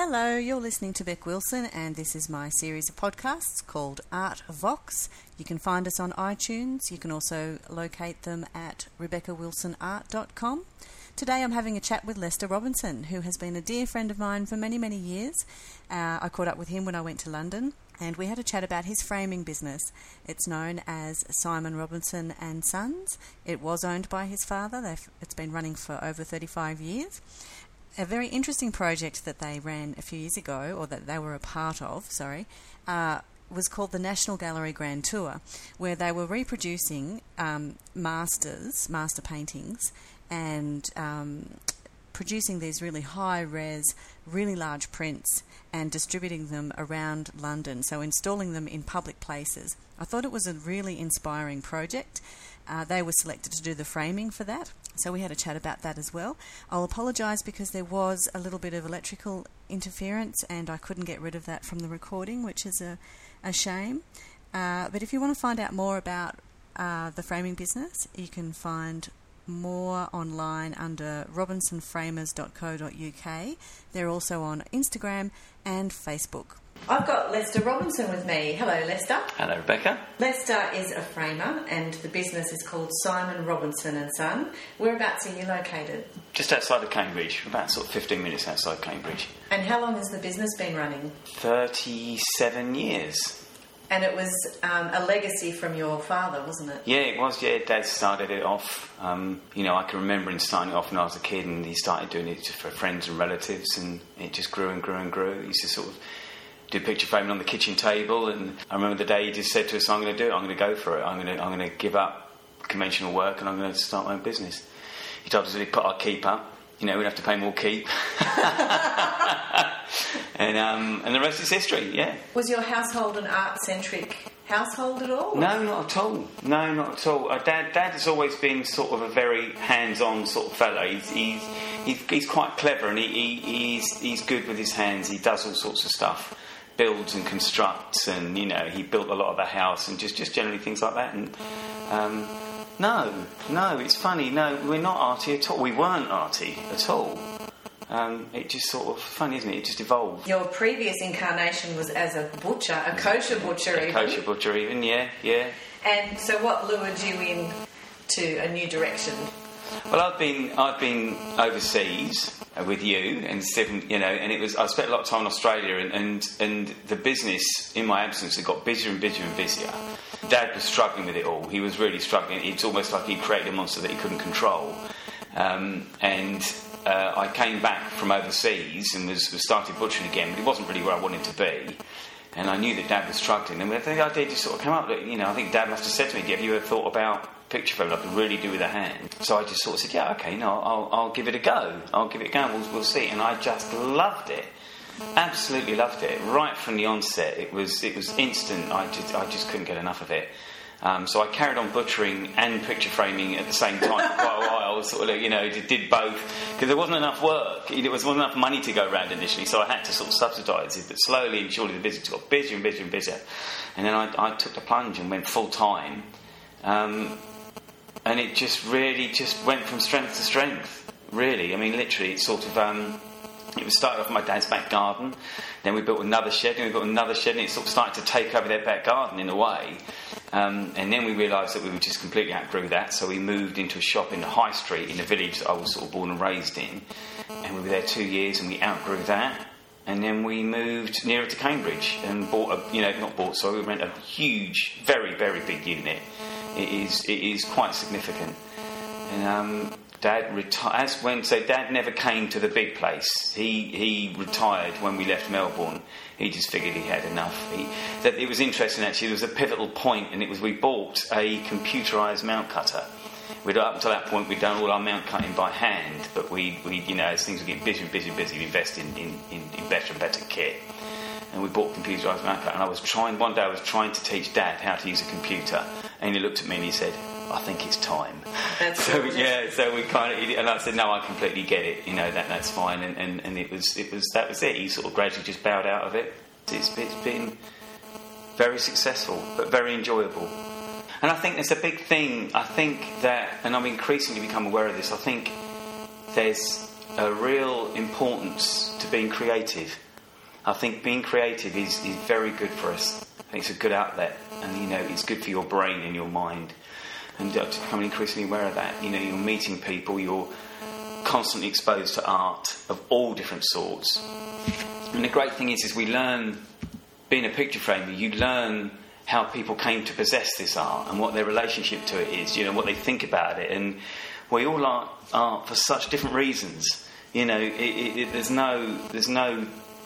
Hello, you're listening to Beck Wilson, and this is my series of podcasts called Art Vox. You can find us on iTunes. You can also locate them at RebeccaWilsonArt.com. Today I'm having a chat with Lester Robinson, who has been a dear friend of mine for many, many years. I caught up with him when I went to London, and we had a chat about his framing business. It's known as Simon Robinson and Sons. It was owned by his father. It's been running for over 35 years. A very interesting project that they ran a few years ago, or that they were a part of, was called the National Gallery Grand Tour, where they were reproducing master paintings and producing these really high-res, really large prints and distributing them around London, so installing them in public places. I thought it was a really inspiring project. They were selected to do the framing for that, so we had a chat about that as well. I'll apologise because there was a little bit of electrical interference and I couldn't get rid of that from the recording, which is a shame. But if you want to find out more about the framing business, you can find more online under robinsonframers.co.uk. They're also on Instagram and Facebook. I've got Lester Robinson with me. Hello, Lester. Hello, Rebecca. Lester is a framer and the business is called Simon Robinson and Son. Whereabouts are you located? Just outside of Cambridge, about sort of 15 minutes outside Cambridge. And how long has the business been running? 37 years. And it was a legacy from your father, wasn't it? Yeah, it was. Yeah, Dad started it off. I can remember him starting it off when I was a kid, and he started doing it just for friends and relatives, and it just grew and grew and grew. He used to sort of do picture framing on the kitchen table, and I remember the day he just said to us, "I'm going to do it. I'm going to go for it. I'm going to give up conventional work, and I'm going to start my own business." He told us that he'd put our keep up. We'd have to pay more keep. And the rest is history, yeah. Was your household an art-centric household at all? No, not at all. No, not at all. Dad has always been sort of a very hands-on sort of fellow. He's quite clever, and he's good with his hands. He does all sorts of stuff, builds and constructs, and he built a lot of the house and just generally things like that. And no, it's funny. No, we're not arty at all. We weren't arty at all. It just sort of funny, isn't it? It just evolved. Your previous incarnation was as a butcher, a kosher butcher even. Kosher butcher even, yeah. And so what lured you in to a new direction? Well, I've been overseas with you, and I spent a lot of time in Australia, and the business in my absence had got busier and busier and busier. Dad was struggling with it all. He was really struggling. It's almost like he'd created a monster that he couldn't control. I came back from overseas and was started butchering again, but it wasn't really where I wanted to be. And I knew that Dad was struggling. And the idea just sort of came up that, I think Dad must have said to me, "Have you ever thought about picture framing I could really do with a hand?" So I just sort of said, "Yeah, okay, no, I'll give it a go. We'll see." And I just loved it. Absolutely loved it. Right from the onset, it was instant. I just couldn't get enough of it. So I carried on butchering and picture framing at the same time for quite a while. Sort of, did both because there wasn't enough work. There wasn't enough money to go around initially, so I had to sort of subsidise it. But slowly and surely, the business got busier and busier and busier. And then I took the plunge and went full time, and it just really went from strength to strength. Really, I mean, literally, it sort of. It was started off in my dad's back garden, then we built another shed, and it sort of started to take over their back garden in a way. And then we realised that we would just completely outgrew that, so we moved into a shop in the high street in the village that I was sort of born and raised in, and we were there 2 years and we outgrew that. And then we moved nearer to Cambridge and we rent a huge, very, very big unit. It is quite significant. And Dad retired. Dad never came to the big place. He retired when we left Melbourne. He just figured he had enough. It was interesting actually. There was a pivotal point, and it was we bought a computerised mount cutter. Up until that point, we'd done all our mount cutting by hand, but we as things were getting busier and busier and busier, we invested in better and better kit. And we bought a computerised mount cutter. And one day I was trying to teach Dad how to use a computer, and he looked at me and he said, "I think it's time." So we kind of, and I said, "No, I completely get it. That's fine." And that was it. He sort of gradually just bowed out of it. It's been very successful, but very enjoyable. And I think there's a big thing. I think that, and I've increasingly become aware of this. I think there's a real importance to being creative. I think being creative is very good for us. I think it's a good outlet, and it's good for your brain and your mind. And to become increasingly aware of that, you're meeting people, you're constantly exposed to art of all different sorts. And the great thing is we learn, being a picture framer, you learn how people came to possess this art and what their relationship to it is, what they think about it. And we all like art for such different reasons. There's no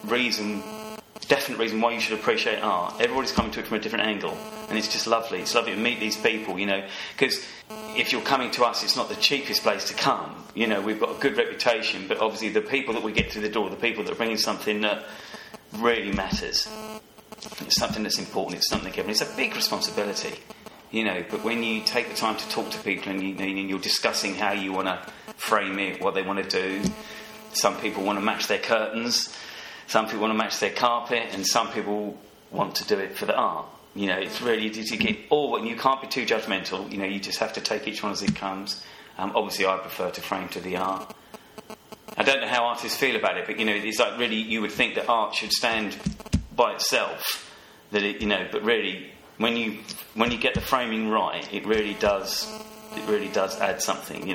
definite reason why you should appreciate art. Everybody's coming to it from a different angle, and it's just lovely. It's lovely to meet these people, because if you're coming to us, it's not the cheapest place to come. We've got a good reputation, but obviously the people that we get through the door, the people that are bringing something that really matters. It's something that's important. It's something given. It's a big responsibility, But when you take the time to talk to people and you're discussing how you want to frame it, what they want to do, some people want to match their curtains, some people want to match their carpet, and some people want to do it for the art. It's really to get all, and you can't be too judgmental. You just have to take each one as it comes. Obviously, I prefer to frame to the art. I don't know how artists feel about it, but it's like really you would think that art should stand by itself. That it, but really, when you get the framing right, it really does add something.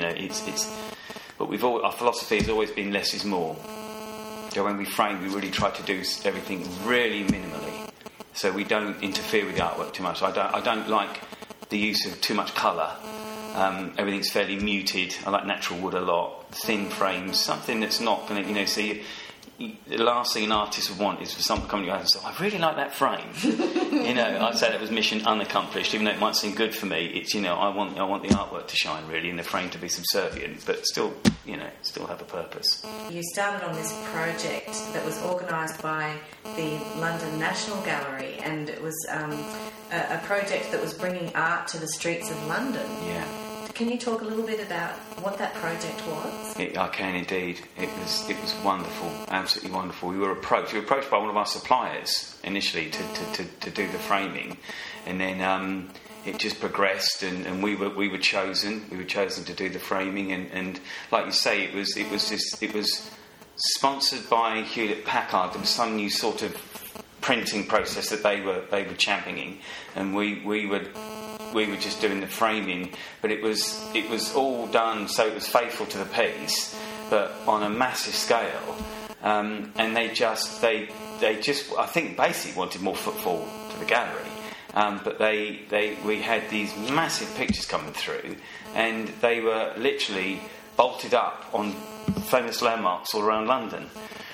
But our philosophy has always been less is more. So when we frame, we really try to do everything really minimally, so we don't interfere with the artwork too much. I don't like the use of too much colour. Everything's fairly muted. I like natural wood a lot, thin frames, something that's not going to, see. The last thing an artist would want is for someone to come to you and say, I really like that frame. I'd say that was mission unaccomplished, even though it might seem good for me. It's, I want the artwork to shine, really, and the frame to be subservient, but still have a purpose. You started on this project that was organised by the London National Gallery, and it was a project that was bringing art to the streets of London. Yeah. Can you talk a little bit about what that project was? I can indeed. It was wonderful, absolutely wonderful. We were approached by one of our suppliers initially to do the framing, and then it just progressed, and we were chosen. We were chosen to do the framing, and like you say, it was sponsored by Hewlett Packard. There was some new sort of printing process that they were championing, and we were just doing the framing, but it was all done so it was faithful to the piece, but on a massive scale. And they just I think basically wanted more footfall to the gallery. But we had these massive pictures coming through, and they were literally bolted up on famous landmarks all around London.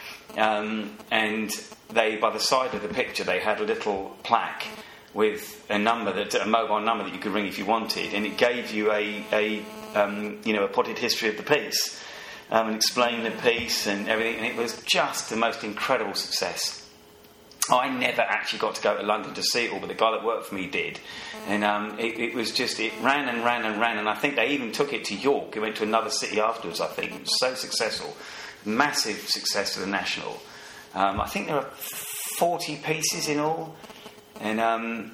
And they, by the side of the picture, they had a little plaque with a mobile number that you could ring if you wanted, and it gave you a potted history of the piece, and explained the piece and everything, and it was just the most incredible success. I never actually got to go to London to see it all, but the guy that worked for me did, and it ran and ran and ran, and I think they even took it to York. It went to another city afterwards. I think it was so successful, massive success for the National. I think there are 40 pieces in all. And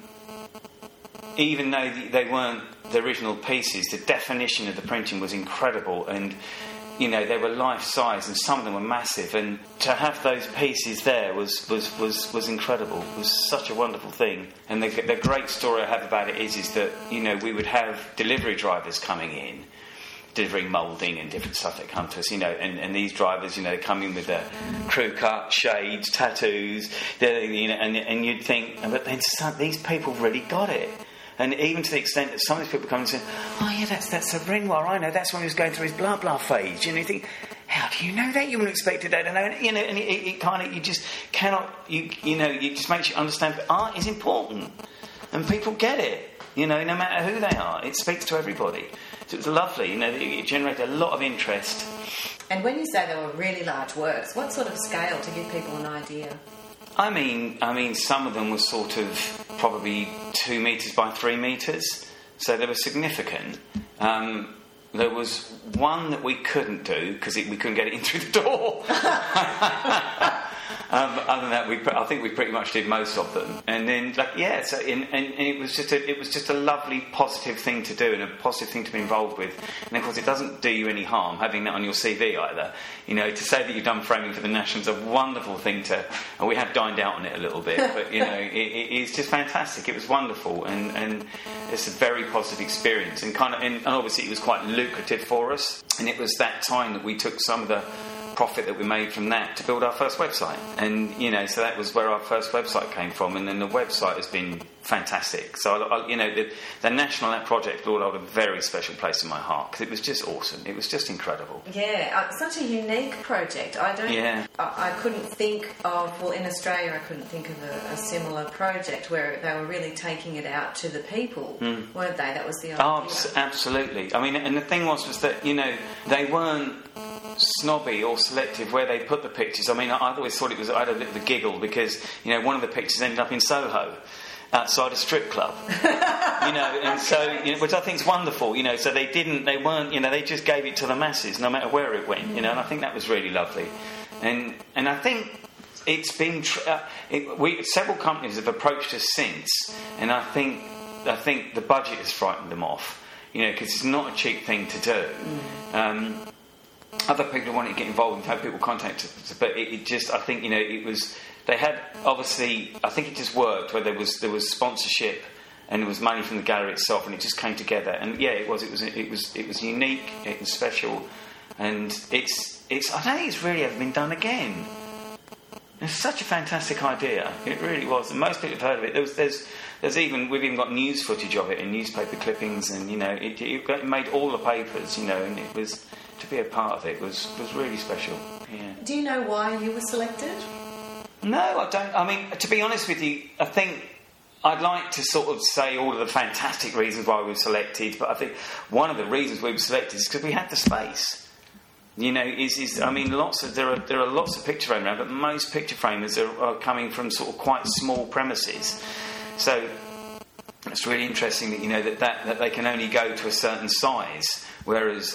even though they weren't the original pieces, the definition of the printing was incredible, and they were life size, and some of them were massive. And to have those pieces there was incredible. It was such a wonderful thing. And the great story I have about it is that we would have delivery drivers coming in, delivering moulding and different stuff that come to us, and these drivers, come in with their crew cut, shades, tattoos, and you'd think, but then these people really got it. And even to the extent that some of these people come and say, oh yeah, that's a Renoir, I know, that's when he was going through his blah blah phase. You think, how do you know that? You wouldn't expect that to know. And it kind of, you just cannot, it just makes you understand that art is important, and people get it. No matter who they are, it speaks to everybody. So it was lovely, it generated a lot of interest. And when you say they were really large works, what sort of scale, to give people an idea? I mean, some of them were sort of probably 2 metres by 3 metres, so they were significant. There was one that we couldn't do because we couldn't get it in through the door. Other than that, I think we pretty much did most of them. And then, and it was just a lovely, positive thing to do and a positive thing to be involved with. And of course, it doesn't do you any harm having that on your CV either. You know, to say that you've done framing for the National is a wonderful thing to. And we have dined out on it a little bit, but you know, it's just fantastic. It was wonderful, and it's a very positive experience. And obviously, it was quite lucrative for us. And it was that time that we took some of the profit that we made from that to build our first website. And, you know, so that was where our first website came from. And then the website has been fantastic. So, the National App Project will hold a very special place in my heart because it was just awesome. It was just incredible. Yeah, such a unique project. I couldn't think of, well, in Australia, I couldn't think of a similar project where they were really taking it out to the people, weren't they? That was the idea. Oh, absolutely. I mean, and the thing was that, you know, they weren't snobby or selective where they put the pictures. I mean, I always thought I had a bit of a giggle because, you know, one of the pictures ended up in Soho outside a strip club, you know, and so, you know, which I think is wonderful, you know, so they weren't, you know, they just gave it to the masses no matter where it went, you know, and I think that was really lovely. And I think it's been several companies have approached us since, and I think the budget has frightened them off, you know, because it's not a cheap thing to do. Other people wanted to get involved, we've had people contact us, but it just, I think, you know, they had, obviously, I think it just worked where there was sponsorship and there was money from the gallery itself, and it just came together. And yeah, it was unique, it was special, and it's I don't think it's really ever been done again. It's such a fantastic idea. It really was, and most people have heard of it. We've even got news footage of it in newspaper clippings, and you know, it made all the papers, you know, and it was, to be a part of it was really special. Yeah. Do you know why you were selected? No, I don't. I mean, to be honest with you, I think I'd like to sort of say all of the fantastic reasons why we were selected, but I think one of the reasons we were selected is because we had the space. You know, I mean, there are lots of picture frames around, but most picture framers are coming from sort of quite small premises. So it's really interesting that, you know, that they can only go to a certain size, whereas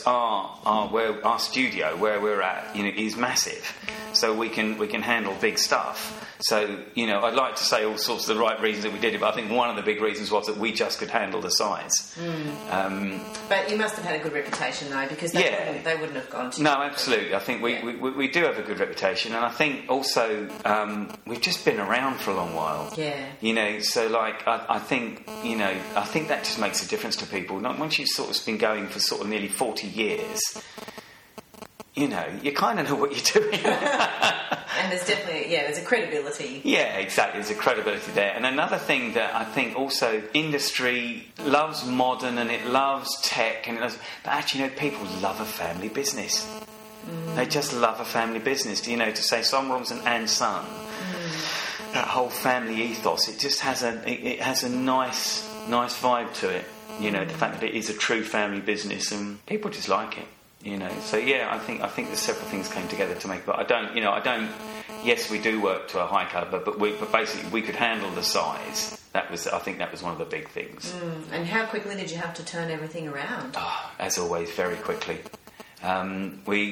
our studio where we're at, you know, is massive, so we can handle big stuff. So, you know, I'd like to say all sorts of the right reasons that we did it, but I think one of the big reasons was that we just could handle the size. But you must have had a good reputation, though, because they wouldn't have gone to. No, absolutely. I think we do have a good reputation, and I think also we've just been around for a long while. Yeah. You know, so like I think that just makes a difference to people. Once you've sort of been going for sort of nearly 40 years. You know, you kind of know what you're doing. And there's definitely, there's a credibility. Yeah, exactly. There's a credibility there. And another thing that I think also industry loves modern and it loves tech, but actually, you know, people love a family business. They just love a family business. You know, to say Son Robinson and Son, that whole family ethos, it just has a nice vibe to it. You know, the fact that it is a true family business and people just like it. You know, so yeah, I think there's several things came together to make. But I don't. Yes, we do work to a high calibre, but basically we could handle the size. I think that was one of the big things. And how quickly did you have to turn everything around? Oh, as always, very quickly. I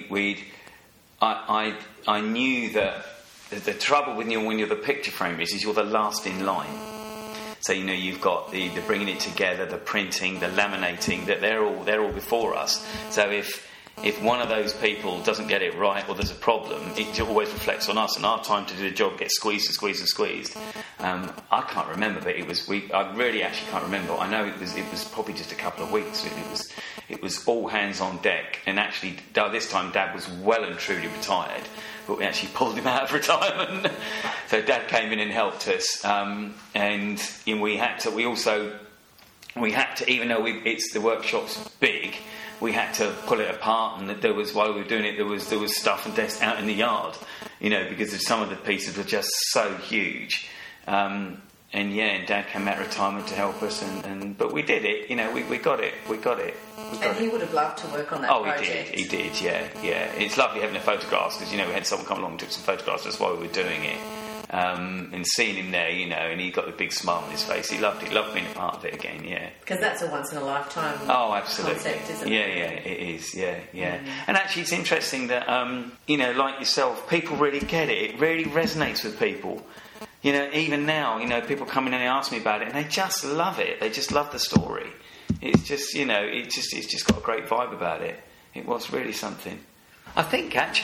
knew that the trouble when you're the picture frame is you're the last in line. So, you know, you've got the bringing it together, the printing, the laminating, that they're all before us. So if one of those people doesn't get it right or there's a problem, it always reflects on us, and our time to do the job gets squeezed. I can't remember, but I really actually can't remember. I know it was probably just a couple of weeks. It was all hands on deck, and actually this time Dad was well and truly retired, but we actually pulled him out of retirement. So Dad came in and helped us, and you know, we had to, even though the workshop's big, we had to pull it apart, and while we were doing it, there was stuff and desks out in the yard, you know, because some of the pieces were just so huge. And Dad came out of retirement to help us, but we did it, you know, we got it. And he would have loved to work on that project. He did, yeah. It's lovely having the photographs, because, you know, we had someone come along and took some photographs just while we were doing it. and seeing him there, and he got the big smile on his face. He loved it. Loved being a part of it again. Yeah. Because that's a once in a lifetime. Oh, absolutely. Concept, isn't it? Yeah, it is. Yeah. And actually, it's interesting that like yourself, people really get it. It really resonates with people. Even now, people come in and they ask me about it, and they just love it. They just love the story. It's just, it's just got a great vibe about it. It was really something. I think that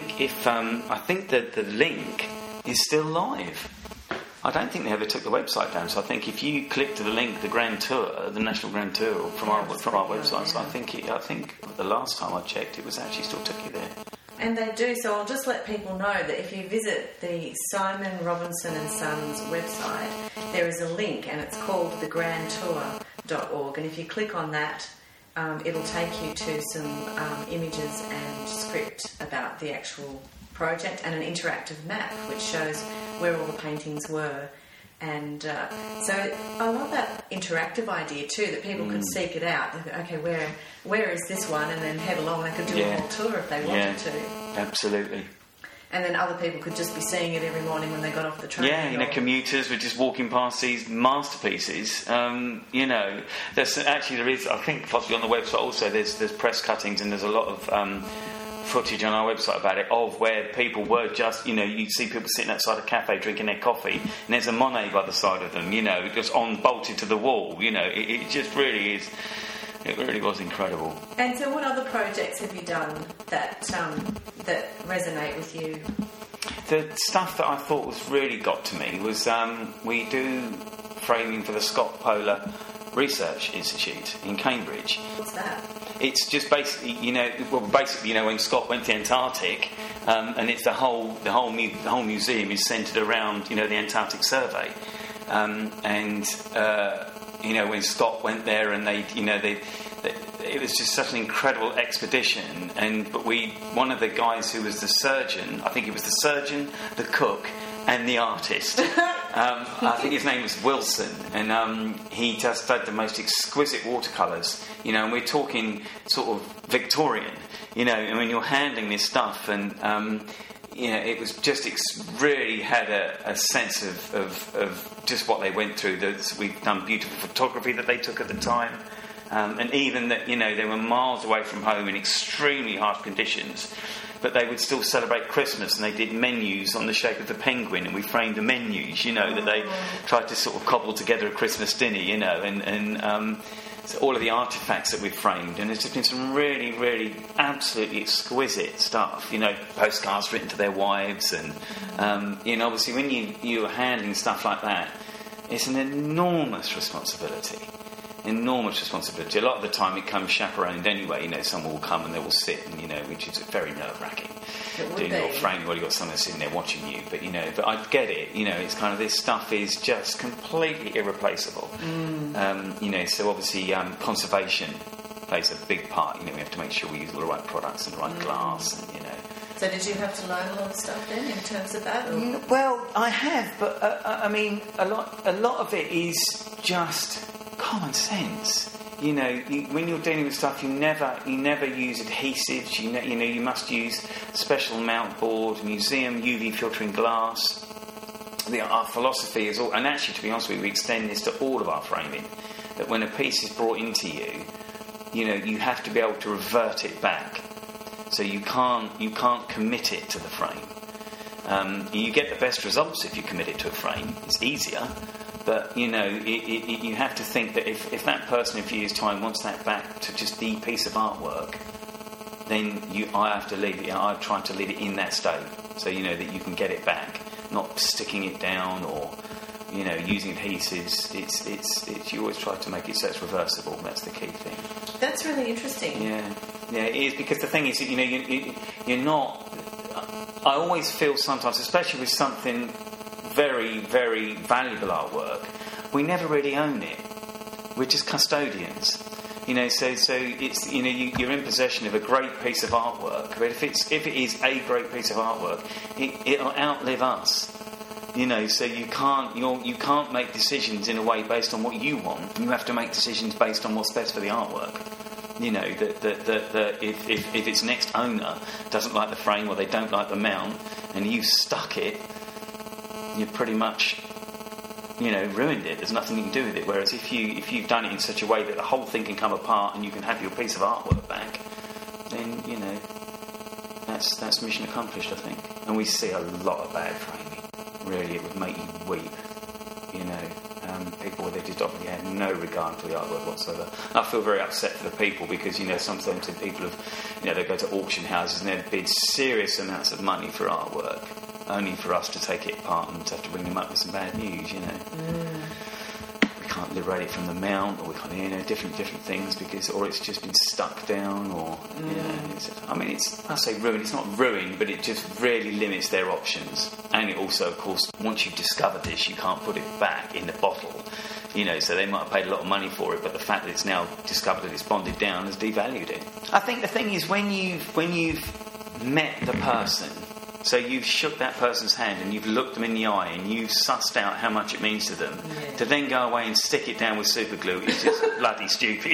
the link is still live. I don't think they ever took the website down. So I think if you click to the link, the Grand Tour, the National Grand Tour from our website, so I think the last time I checked, it was actually still took you there. And they do, so I'll just let people know that if you visit the Simon Robinson and Sons website, there is a link and it's called thegrandtour.org, and if you click on that, it'll take you to some images and script about the actual project and an interactive map which shows where all the paintings were. And so I love that interactive idea too, that people could seek it out. They go, okay, where is this one? And then head along. They could do a whole tour if they wanted to. Absolutely. And then other people could just be seeing it every morning when they got off the train. Yeah, commuters were just walking past these masterpieces. There is, I think possibly on the website also, there's press cuttings and there's a lot of footage on our website about it, of where people were just, you'd see people sitting outside a cafe drinking their coffee, and there's a Monet by the side of them, just bolted to the wall. It just really is. It really was incredible. And so, what other projects have you done that resonate with you? The stuff that I thought was really got to me was we do framing for the Scott Polar Research Institute in Cambridge. What's that? It's just basically, when Scott went to the Antarctic, and it's the whole museum is centred around, the Antarctic Survey, when Scott went there, and it was just such an incredible expedition. But one of the guys who was the surgeon, I think he was the surgeon, the cook, and the artist. I think his name was Wilson, and he just had the most exquisite watercolours, and we're talking sort of Victorian, and when you're handling this stuff, and it was just really had a sense of just what they went through. We've done beautiful photography that they took at the time, and even that, they were miles away from home in extremely harsh conditions, but they would still celebrate Christmas, and they did menus on the shape of the penguin, and we framed the menus, that they tried to sort of cobble together a Christmas dinner, and so all of the artefacts that we've framed, and there's just been some really, really absolutely exquisite stuff, postcards written to their wives, and obviously when you're handling stuff like that, it's an enormous responsibility. A lot of the time it comes chaperoned anyway. Someone will come and they will sit, and which is very nerve-wracking. Doing your frame while you've got someone sitting there watching you. But but I get it. It's kind of, this stuff is just completely irreplaceable. So obviously conservation plays a big part. We have to make sure we use all the right products and the right glass, and So did you have to learn a lot of stuff then in terms of that? Or? Well, I have, but a lot of it is just common sense. When you're dealing with stuff, you never use adhesives. You must use special mount board, museum UV filtering glass. Our philosophy is all, and actually, to be honest with you, we extend this to all of our framing. That when a piece is brought into you, you have to be able to revert it back. So you can't commit it to the frame. You get the best results if you commit it to a frame. It's easier. But, you have to think that if that person in a few years' time wants that back to just the piece of artwork, then I have to leave it. I try to leave it in that state, so that you can get it back, not sticking it down or using adhesives. It's you always try to make it so it's reversible. That's the key thing. That's really interesting. Yeah, it is, because the thing is, you're not. I always feel sometimes, especially with something very, very valuable artwork, we never really own it. We're just custodians, So it's you're in possession of a great piece of artwork, but if it is a great piece of artwork, it'll outlive us. So you can't make decisions in a way based on what you want. You have to make decisions based on what's best for the artwork. That if its next owner doesn't like the frame or they don't like the mount, and you stuck it. you've pretty much, ruined it. There's nothing you can do with it. Whereas if you've done it in such a way that the whole thing can come apart and you can have your piece of artwork back, then that's mission accomplished, I think. And we see a lot of bad framing. Really, it would make you weep. People they just obviously have no regard for the artwork whatsoever. And I feel very upset for the people because sometimes people have they go to auction houses and they bid serious amounts of money for artwork, only for us to take it apart and to have to bring them up with some bad news. We can't liberate it from the mount, or we can't different things or it's just been stuck down, or I say ruin. It's not ruin, but it just really limits their options. And it also, of course, once you've discovered this, you can't put it back in the bottle. So they might have paid a lot of money for it, but the fact that it's now discovered that it's bonded down has devalued it. I think the thing is when you've met the person. So you've shook that person's hand and you've looked them in the eye and you've sussed out how much it means to them. Yeah. To then go away and stick it down with super glue is just bloody stupid.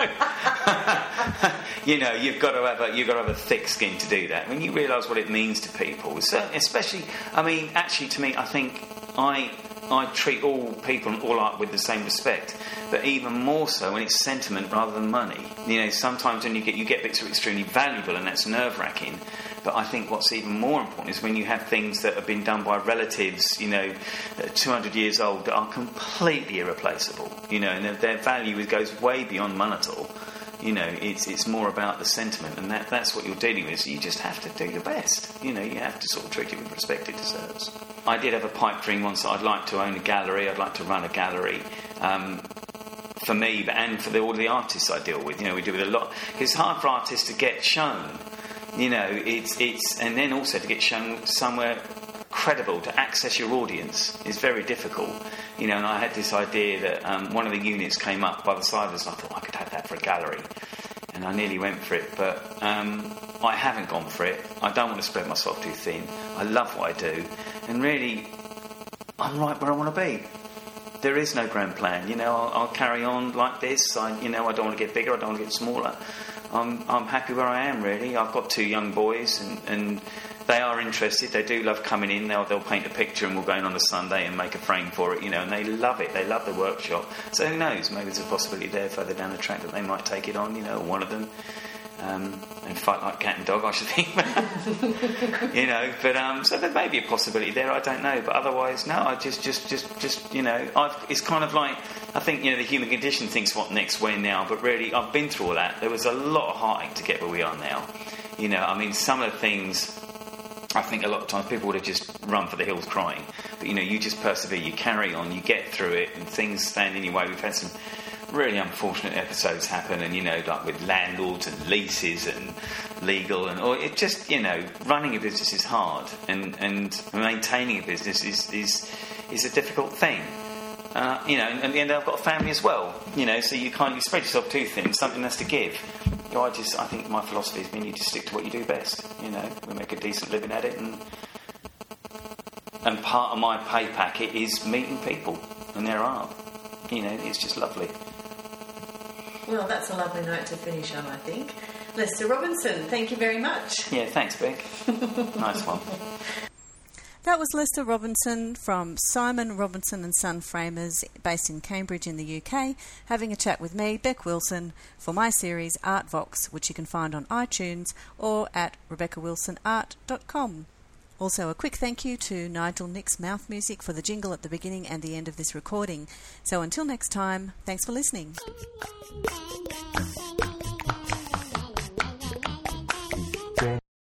You've got to have a thick skin to do that. When you realise what it means to people, especially, actually to me, I think I treat all people and all art with the same respect, but even more so when it's sentiment rather than money. Sometimes when you get bits that are extremely valuable and that's nerve-wracking. But I think what's even more important is when you have things that have been done by relatives, that are 200 years old, that are completely irreplaceable, and their value goes way beyond monetary. It's more about the sentiment, and that's what you're dealing with. So you just have to do your best. You have to sort of treat it with respect it deserves. I did have a pipe dream once that I'd like to own a gallery. I'd like to run a gallery. For me, and for all the artists I deal with, we deal with a lot. It's hard for artists to get shown. It's and then also to get shown somewhere credible, to access your audience is very difficult. And I had this idea that one of the units came up by the side of us, and I thought I could have that for a gallery, and I nearly went for it, but I haven't gone for it. I don't want to spread myself too thin. I love what I do, and really, I'm right where I want to be. There is no grand plan. I'll carry on like this. I don't want to get bigger. I don't want to get smaller. I'm happy where I am, really. I've got 2 young boys, and they are interested. They do love coming in. They'll paint a picture, and we'll go in on a Sunday and make a frame for it, and they love it. They love the workshop. So who knows? Maybe there's a possibility there further down the track that they might take it on, or one of them. And fight like cat and dog, I should think. But so there may be a possibility there. I don't know, but otherwise, no. I just it's kind of like, I think the human condition thinks what next, where now. But really, I've been through all that. There was a lot of heartache to get where we are now. Some of the things, I think a lot of times people would have just run for the hills crying. But you just persevere, you carry on, you get through it, and things stand in your way. We've had some really unfortunate episodes happen, and like with landlords and leases and legal, or it just running a business is hard, and maintaining a business is a difficult thing. And at the end I've got a family as well, so you spread yourself too thin. Something has to give. I think my philosophy has been you just stick to what you do best. We make a decent living at it, and part of my pay packet is meeting people and their art. It's just lovely. Well, that's a lovely note to finish on, I think. Lester Robinson, thank you very much. Yeah, thanks, Beck. Nice one. That was Lester Robinson from Simon Robinson and Son Framers, based in Cambridge in the UK, having a chat with me, Beck Wilson, for my series Art Vox, which you can find on iTunes or at RebeccaWilsonArt.com. Also, a quick thank you to Nigel Nick's mouth music for the jingle at the beginning and the end of this recording. So until next time, thanks for listening.